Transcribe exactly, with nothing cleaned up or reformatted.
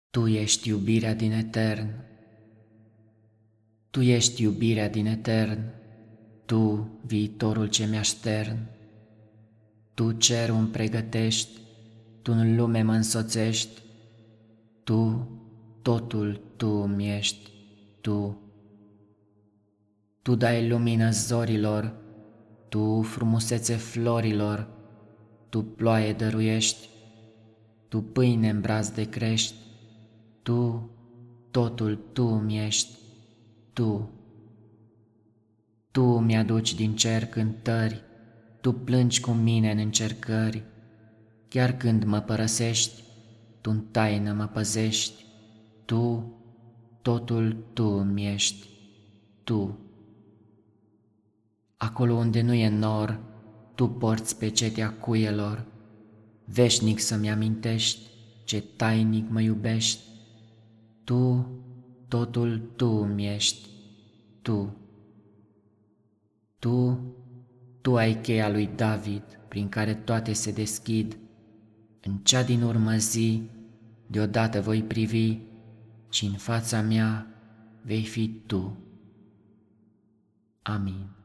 Tu ești iubirea din etern, Tu ești iubirea din etern, Tu, viitorul ce mi-aștern. Tu cerul îmi pregătești, Tu în lume mă însoțești, Tu, totul Tu îmi ești, Tu. Tu dai lumină zorilor, Tu frumusețe florilor, Tu ploaie dăruiești, Tu pâine în brazde crești, Tu, totul Tu îmi ești, Tu. Tu mi-aduci din cer cântări, Tu plângi cu mine în încercări, chiar când mă părăsești, Tu în taină mă păzești, Tu, totul Tu îmi ești, Tu. Acolo unde nu e nor, Tu porți pecetea cuielor, veșnic să-mi amintești ce tainic mă iubești, Tu, totul Tu îmi ești, Tu. Tu, Tu ai cheia lui David, prin care toate se deschid. În cea din urmă zi, deodată voi privi și în fața mea vei fi Tu. Amin.